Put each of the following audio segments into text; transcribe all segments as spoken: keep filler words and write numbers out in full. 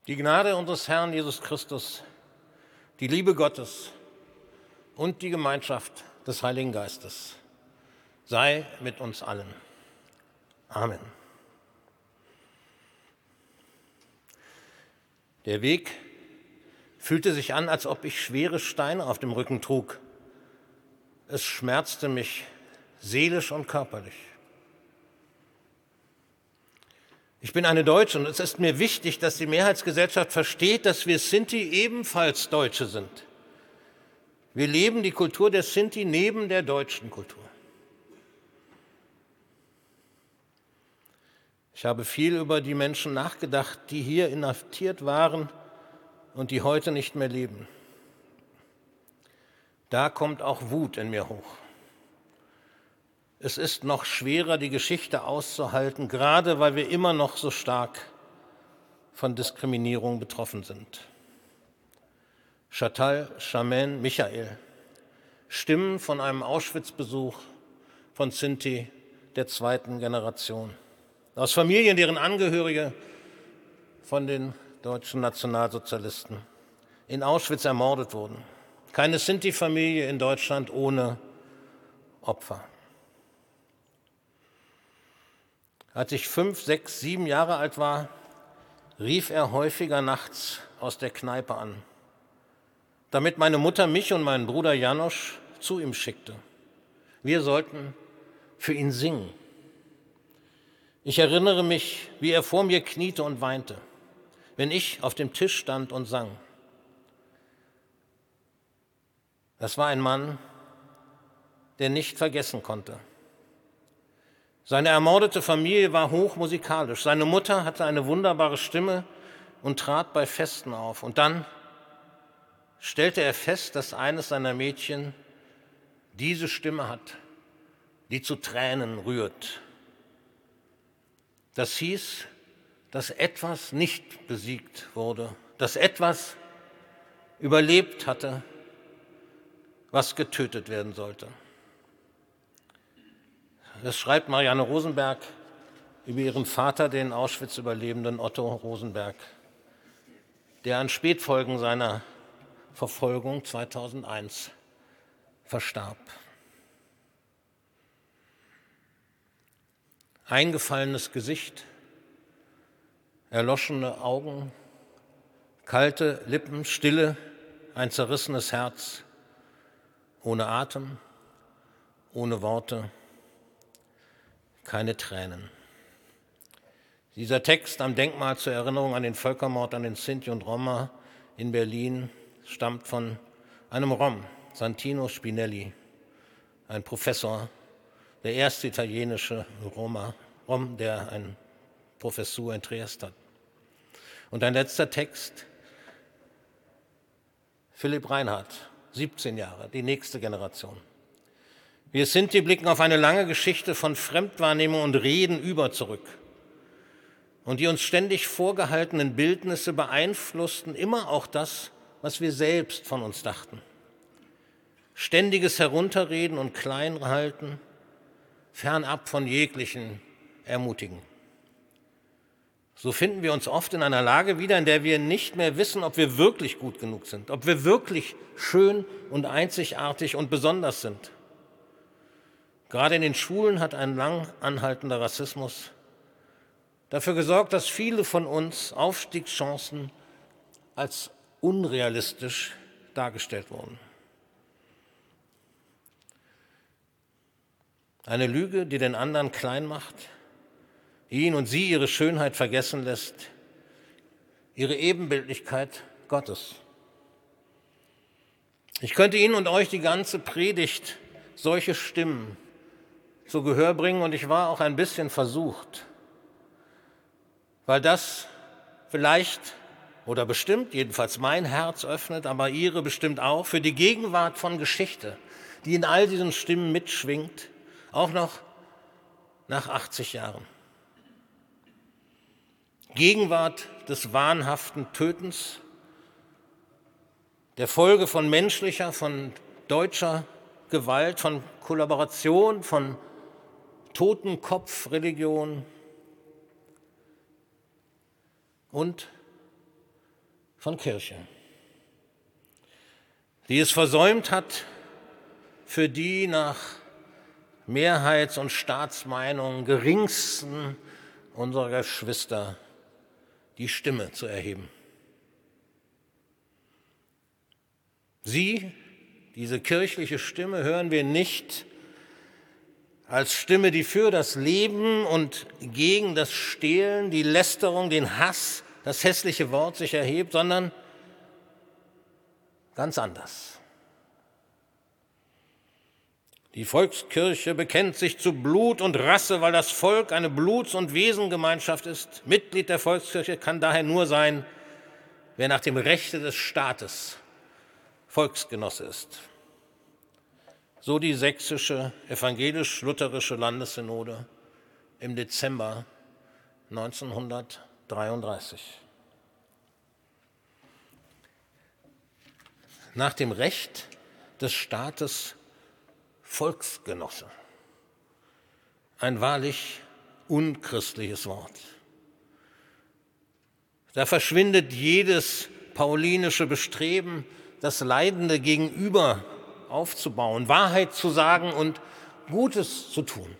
Die Gnade unseres Herrn Jesus Christus, die Liebe Gottes und die Gemeinschaft des Heiligen Geistes sei mit uns allen. Amen. Der Weg fühlte sich an, als ob ich schwere Steine auf dem Rücken trug. Es schmerzte mich seelisch und körperlich. Ich bin eine Deutsche und es ist mir wichtig, dass die Mehrheitsgesellschaft versteht, dass wir Sinti ebenfalls Deutsche sind. Wir leben die Kultur der Sinti neben der deutschen Kultur. Ich habe viel über die Menschen nachgedacht, die hier inhaftiert waren und die heute nicht mehr leben. Da kommt auch Wut in mir hoch. Es ist noch schwerer, die Geschichte auszuhalten, gerade weil wir immer noch so stark von Diskriminierung betroffen sind. Chantal, Charmaine, Michael, Stimmen von einem Auschwitz-Besuch von Sinti der zweiten Generation. Aus Familien, deren Angehörige von den deutschen Nationalsozialisten in Auschwitz ermordet wurden. Keine Sinti-Familie in Deutschland ohne Opfer. Als ich fünf, sechs, sieben Jahre alt war, rief er häufiger nachts aus der Kneipe an, damit meine Mutter mich und meinen Bruder Janosch zu ihm schickte. Wir sollten für ihn singen. Ich erinnere mich, wie er vor mir kniete und weinte, wenn ich auf dem Tisch stand und sang. Das war ein Mann, der nicht vergessen konnte. Seine ermordete Familie war hochmusikalisch. Seine Mutter hatte eine wunderbare Stimme und trat bei Festen auf. Und dann stellte er fest, dass eines seiner Mädchen diese Stimme hat, die zu Tränen rührt. Das hieß, dass etwas nicht besiegt wurde, dass etwas überlebt hatte, was getötet werden sollte. Das schreibt Marianne Rosenberg über ihren Vater, den Auschwitz-Überlebenden Otto Rosenberg, der an Spätfolgen seiner Verfolgung zweitausendeins verstarb. Eingefallenes Gesicht, erloschene Augen, kalte Lippen, Stille, ein zerrissenes Herz, ohne Atem, ohne Worte, keine Tränen. Dieser Text am Denkmal zur Erinnerung an den Völkermord an den Sinti und Roma in Berlin stammt von einem Rom, Santino Spinelli, ein Professor, der erste italienische Roma, Rom, der eine Professur in Triest hat. Und ein letzter Text, Philipp Reinhardt, siebzehn Jahre, die nächste Generation. Wir Sinti blicken auf eine lange Geschichte von Fremdwahrnehmung und Reden über zurück. Und die uns ständig vorgehaltenen Bildnisse beeinflussten immer auch das, was wir selbst von uns dachten. Ständiges Herunterreden und Kleinhalten, fernab von jeglichen Ermutigen. So finden wir uns oft in einer Lage wieder, in der wir nicht mehr wissen, ob wir wirklich gut genug sind, ob wir wirklich schön und einzigartig und besonders sind. Gerade in den Schulen hat ein lang anhaltender Rassismus dafür gesorgt, dass viele von uns Aufstiegschancen als unrealistisch dargestellt wurden. Eine Lüge, die den anderen klein macht, ihn und sie ihre Schönheit vergessen lässt, ihre Ebenbildlichkeit Gottes. Ich könnte Ihnen und euch die ganze Predigt solche Stimmen zu Gehör bringen und ich war auch ein bisschen versucht, weil das vielleicht oder bestimmt, jedenfalls mein Herz öffnet, aber Ihre bestimmt auch, für die Gegenwart von Geschichte, die in all diesen Stimmen mitschwingt, auch noch nach achtzig Jahren. Gegenwart des wahnhaften Tötens, der Folge von menschlicher, von deutscher Gewalt, von Kollaboration, von Totenkopfreligion und von Kirche, die es versäumt hat, für die nach Mehrheits- und Staatsmeinung geringsten unserer Geschwister die Stimme zu erheben. Sie, diese kirchliche Stimme, hören wir nicht als Stimme, die für das Leben und gegen das Stehlen, die Lästerung, den Hass, das hässliche Wort sich erhebt, sondern ganz anders. Die Volkskirche bekennt sich zu Blut und Rasse, weil das Volk eine Bluts- und Wesengemeinschaft ist. Mitglied der Volkskirche kann daher nur sein, wer nach dem Rechte des Staates Volksgenosse ist. So die sächsische evangelisch-lutherische Landessynode im Dezember neunzehnhundertdreiunddreißig. Nach dem Recht des Staates Volksgenosse. Ein wahrlich unchristliches Wort. Da verschwindet jedes paulinische Bestreben, das Leidende Gegenüber aufzubauen, Wahrheit zu sagen und Gutes zu tun.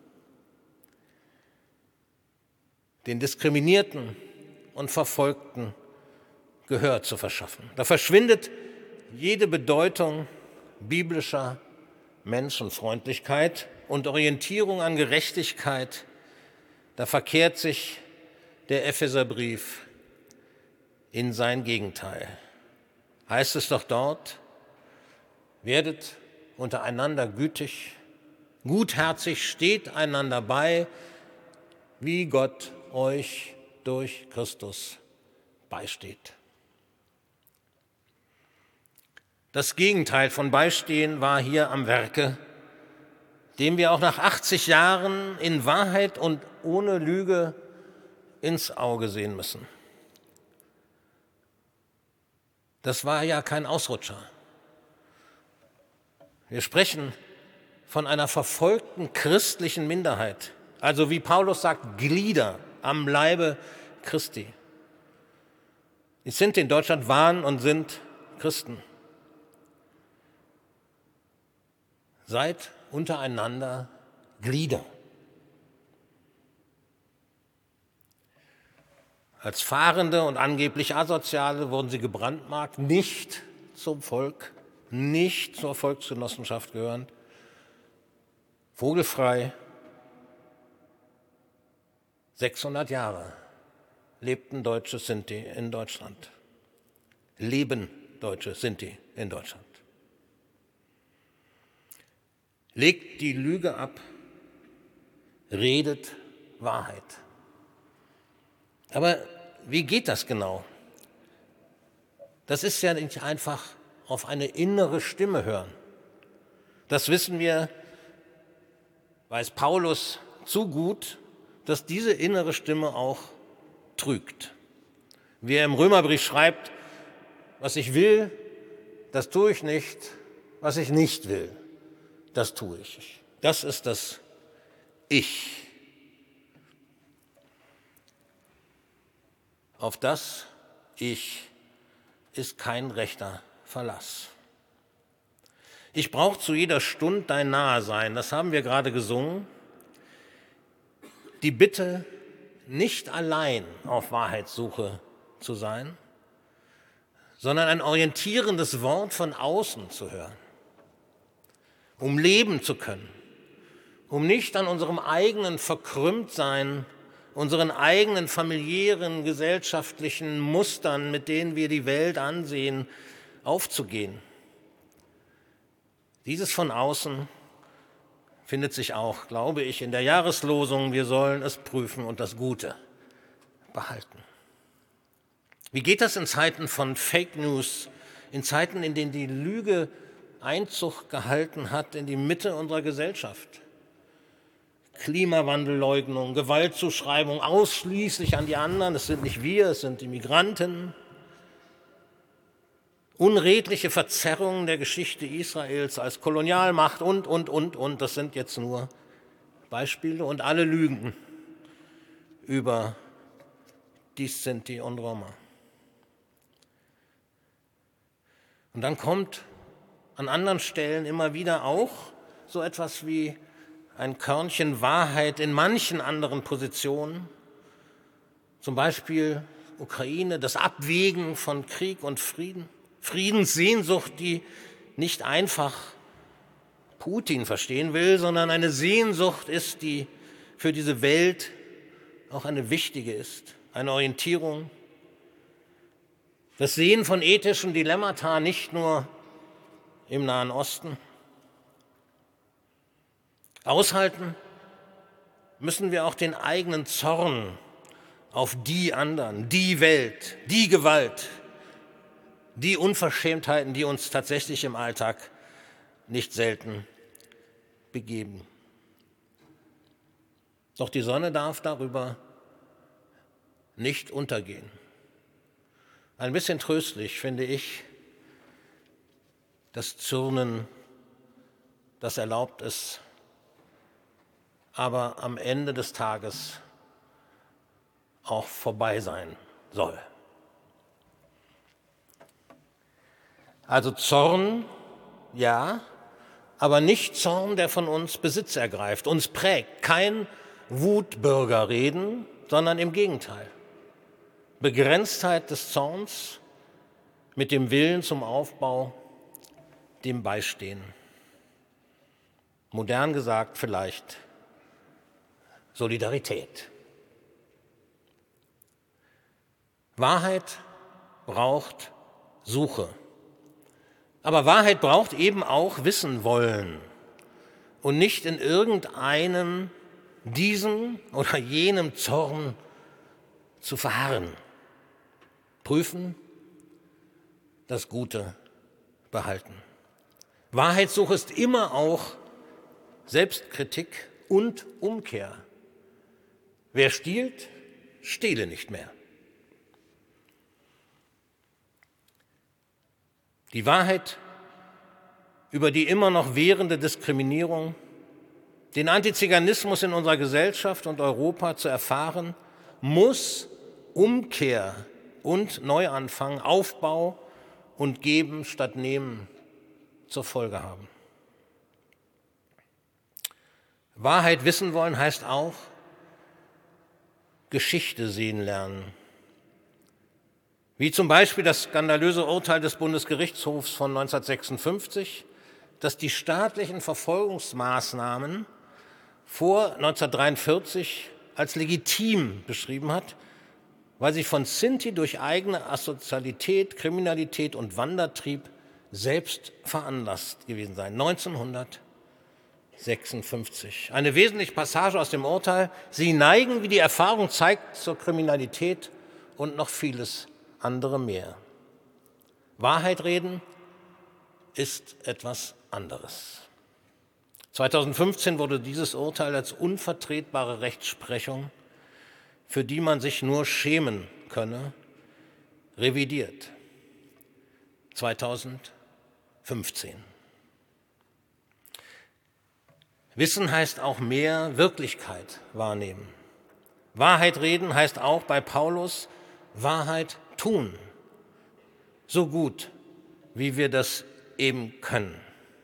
Den Diskriminierten und Verfolgten Gehör zu verschaffen. Da verschwindet jede Bedeutung biblischer Menschenfreundlichkeit und Orientierung an Gerechtigkeit. Da verkehrt sich der Epheserbrief in sein Gegenteil. Heißt es doch dort: Werdet untereinander gütig, gutherzig, steht einander bei, wie Gott euch durch Christus beisteht. Das Gegenteil von Beistehen war hier am Werke, dem wir auch nach achtzig Jahren in Wahrheit und ohne Lüge ins Auge sehen müssen. Das war ja kein Ausrutscher. Wir sprechen von einer verfolgten christlichen Minderheit, also wie Paulus sagt, Glieder am Leibe Christi. Die Sinti in Deutschland waren und sind Christen. Seid untereinander Glieder. Als Fahrende und angeblich Asoziale wurden sie gebrandmarkt, nicht zum Volk, nicht zur Volksgenossenschaft gehörend, vogelfrei. sechshundert Jahre lebten deutsche Sinti in Deutschland, leben deutsche Sinti in Deutschland. Legt die Lüge ab, redet Wahrheit. Aber wie geht das genau? Das ist ja nicht einfach auf eine innere Stimme hören. Das wissen wir, weiß Paulus zu gut, dass diese innere Stimme auch trügt. Wie er im Römerbrief schreibt: Was ich will, das tue ich nicht, was ich nicht will, das tue ich. Das ist das Ich. Auf das Ich ist kein rechter Verlass. Ich brauche zu jeder Stunde dein Nahesein, das haben wir gerade gesungen. Die Bitte, nicht allein auf Wahrheitssuche zu sein, sondern ein orientierendes Wort von außen zu hören, um leben zu können, um nicht an unserem eigenen Verkrümmtsein, unseren eigenen familiären, gesellschaftlichen Mustern, mit denen wir die Welt ansehen, aufzugehen. Dieses von außen findet sich auch, glaube ich, in der Jahreslosung: Wir sollen es prüfen und das Gute behalten. Wie geht das in Zeiten von Fake News, in Zeiten, in denen die Lüge Einzug gehalten hat in die Mitte unserer Gesellschaft? Klimawandelleugnung, Gewaltzuschreibung ausschließlich an die anderen, es sind nicht wir, es sind die Migranten. Unredliche Verzerrungen der Geschichte Israels als Kolonialmacht und, und, und, und. Das sind jetzt nur Beispiele und alle Lügen über die Sinti und Roma. Und dann kommt an anderen Stellen immer wieder auch so etwas wie ein Körnchen Wahrheit in manchen anderen Positionen, zum Beispiel Ukraine, das Abwägen von Krieg und Frieden, Friedenssehnsucht, die nicht einfach Putin verstehen will, sondern eine Sehnsucht ist, die für diese Welt auch eine wichtige ist, eine Orientierung. Das Sehen von ethischen Dilemmata nicht nur im Nahen Osten. Aushalten müssen wir auch den eigenen Zorn auf die anderen, die Welt, die Gewalt, die Unverschämtheiten, die uns tatsächlich im Alltag nicht selten begeben. Doch die Sonne darf darüber nicht untergehen. Ein bisschen tröstlich finde ich das Zürnen, das erlaubt ist, aber am Ende des Tages auch vorbei sein soll. Also Zorn, ja, aber nicht Zorn, der von uns Besitz ergreift, uns prägt. Kein Wutbürgerreden, sondern im Gegenteil. Begrenztheit des Zorns mit dem Willen zum Aufbau, dem Beistehen. Modern gesagt vielleicht Solidarität. Wahrheit braucht Suche. Aber Wahrheit braucht eben auch Wissen wollen und nicht in irgendeinem diesem oder jenem Zorn zu verharren. Prüfen, das Gute behalten. Wahrheitssuche ist immer auch Selbstkritik und Umkehr. Wer stiehlt, stehle nicht mehr. Die Wahrheit über die immer noch währende Diskriminierung, den Antiziganismus in unserer Gesellschaft und Europa zu erfahren, muss Umkehr und Neuanfang, Aufbau und Geben statt Nehmen zur Folge haben. Wahrheit wissen wollen heißt auch Geschichte sehen lernen. Wie zum Beispiel das skandalöse Urteil des Bundesgerichtshofs von neunzehnhundertsechsundfünfzig, das die staatlichen Verfolgungsmaßnahmen vor neunzehnhundertdreiundvierzig als legitim beschrieben hat, weil sie von Sinti durch eigene Asozialität, Kriminalität und Wandertrieb selbst veranlasst gewesen seien. neunzehnhundertsechsundfünfzig. Eine wesentliche Passage aus dem Urteil: Sie neigen, wie die Erfahrung zeigt, zur Kriminalität und noch vieles andere mehr. Wahrheit reden ist etwas anderes. zweitausendfünfzehn wurde dieses Urteil als unvertretbare Rechtsprechung, für die man sich nur schämen könne, revidiert. zweitausendfünfzehn. Wissen heißt auch mehr Wirklichkeit wahrnehmen. Wahrheit reden heißt auch bei Paulus Wahrheit tun, so gut, wie wir das eben können.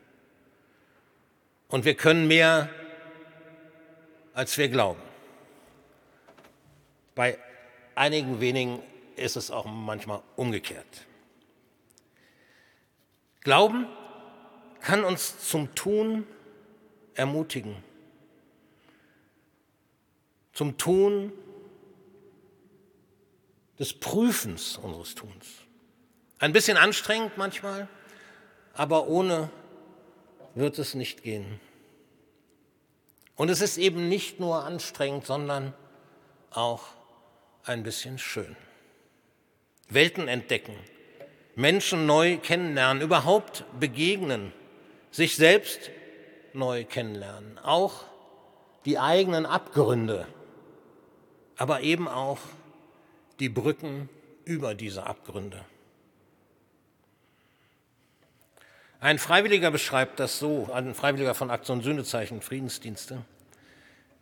Und wir können mehr, als wir glauben. Bei einigen wenigen ist es auch manchmal umgekehrt. Glauben kann uns zum Tun ermutigen, zum Tun des Prüfens unseres Tuns. Ein bisschen anstrengend manchmal, aber ohne wird es nicht gehen. Und es ist eben nicht nur anstrengend, sondern auch ein bisschen schön. Welten entdecken, Menschen neu kennenlernen, überhaupt begegnen, sich selbst neu kennenlernen, auch die eigenen Abgründe, aber eben auch die Brücken über diese Abgründe. Ein Freiwilliger beschreibt das so, ein Freiwilliger von Aktion Sühnezeichen, Friedensdienste.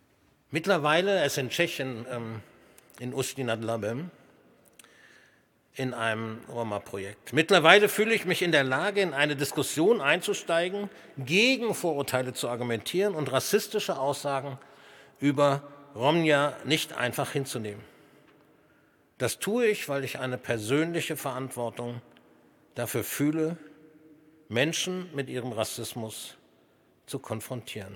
Mittlerweile, er ist in Tschechien, ähm, in Ústí nad Labem, in einem Roma-Projekt. Mittlerweile fühle ich mich in der Lage, in eine Diskussion einzusteigen, gegen Vorurteile zu argumentieren und rassistische Aussagen über Romnia nicht einfach hinzunehmen. Das tue ich, weil ich eine persönliche Verantwortung dafür fühle, Menschen mit ihrem Rassismus zu konfrontieren.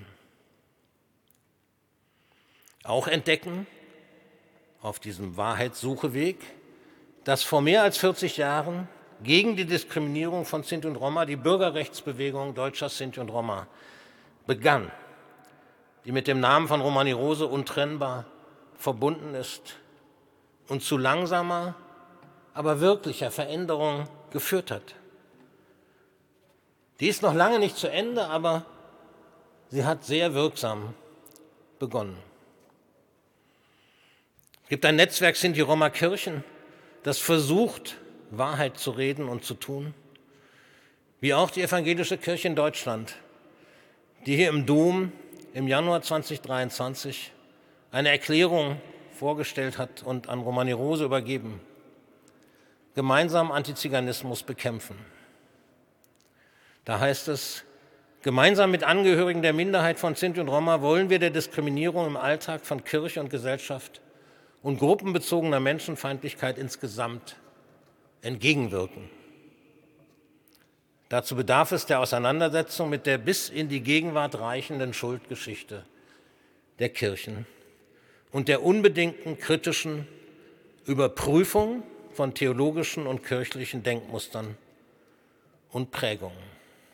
Auch entdecken auf diesem Wahrheitssucheweg, dass vor mehr als vierzig Jahren gegen die Diskriminierung von Sinti und Roma die Bürgerrechtsbewegung deutscher Sinti und Roma begann, die mit dem Namen von Romani Rose untrennbar verbunden ist und zu langsamer, aber wirklicher Veränderung geführt hat. Die ist noch lange nicht zu Ende, aber sie hat sehr wirksam begonnen. Es gibt ein Netzwerk Sinti-Roma-Kirchen, das versucht, Wahrheit zu reden und zu tun, wie auch die evangelische Kirche in Deutschland, die hier im Dom im Januar zweitausenddreiundzwanzig eine Erklärung vorgestellt hat und an Romani Rose übergeben. Gemeinsam Antiziganismus bekämpfen. Da heißt es, gemeinsam mit Angehörigen der Minderheit von Sinti und Roma wollen wir der Diskriminierung im Alltag von Kirche und Gesellschaft und gruppenbezogener Menschenfeindlichkeit insgesamt entgegenwirken. Dazu bedarf es der Auseinandersetzung mit der bis in die Gegenwart reichenden Schuldgeschichte der Kirchen und der unbedingten kritischen Überprüfung von theologischen und kirchlichen Denkmustern und Prägungen.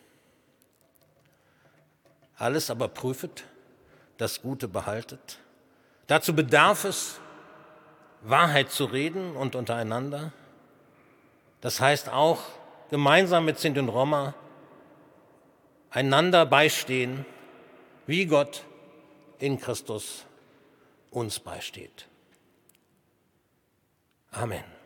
Alles aber prüfet, das Gute behaltet. Dazu bedarf es, Wahrheit zu reden und untereinander. Das heißt auch, gemeinsam mit Sinti und Roma einander beistehen, wie Gott in Christus uns beisteht. Amen.